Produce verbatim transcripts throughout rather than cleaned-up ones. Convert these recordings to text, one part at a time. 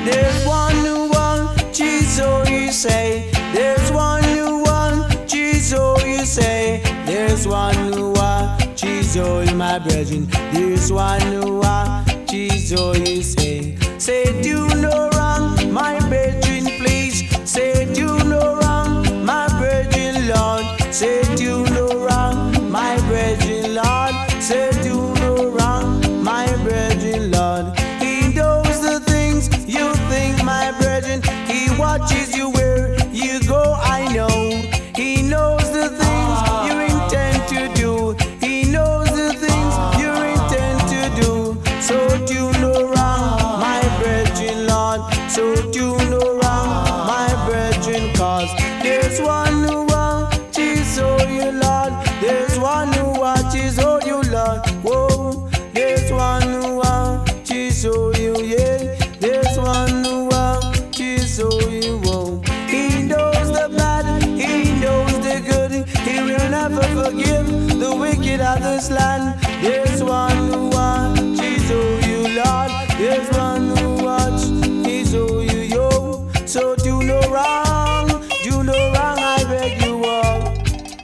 There's one who wants Jesus, so you say. There's one who wants Jesus, so you say. There's one who wants Jesus, oh, my brethren. There's one who wants Jesus, oh, you say. Say, do no wrong, my brethren, please. Say, do no wrong, my brethren, Lord. Say, do no wrong, my brethren, Lord. Say, do no wrong, my brethren, Lord. He knows the things you think, my brethren. He watches you where you go, I know. He knows the things you intend to do. He knows the things you intend to do. So do no wrong, my brethren, Lord. So do no wrong, my brethren, cause there's one who watches, oh you Lord. There's one who watches, oh you Lord. Whoa, there's one who watches, oh you, yeah. There's one who watches, oh you, whoa. He knows the bad, he knows the good. He will never forgive the wicked of this land. There's one who watches, oh you Lord. There's one who watches, oh you, yo. So do no wrong, do no wrong, I beg you all.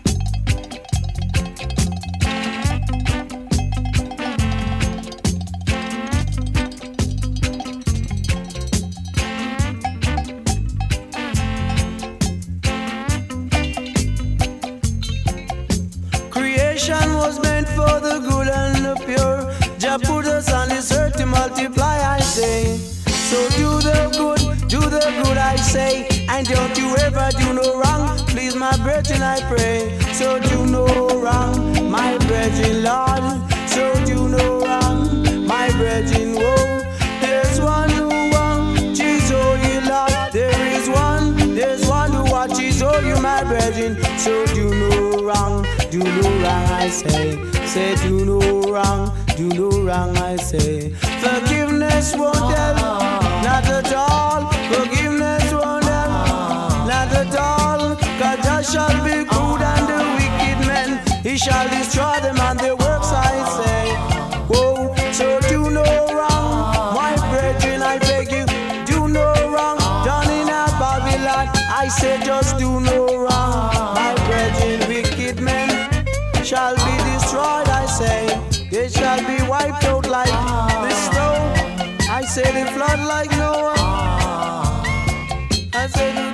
Creation was meant for the good and the pure. Jah put us on this earth to multiply, I say. So do the good, do the good, I say. And don't you ever do no wrong, please my brethren, I pray. So do no wrong, my brethren, Lord. So do no wrong, my brethren, whoa. There's one who wants Jesus, oh you Lord. There is one, there's one who watches, oh you my brethren. So do no wrong, do no wrong, I say. Say do no wrong, do no wrong, I say. Forgiveness won't help, not at all. Forgiveness won't help, not at all. Cause Jah shall be good and the wicked men, he shall destroy them and their works, I say. Whoa, so do no wrong, my brethren, I beg you. Do no wrong, done in a Babylon. I say just do no wrong, my brethren. Wicked men shall be destroyed, I say. They shall be wiped out like the snow. I say the flood like Noah. I say the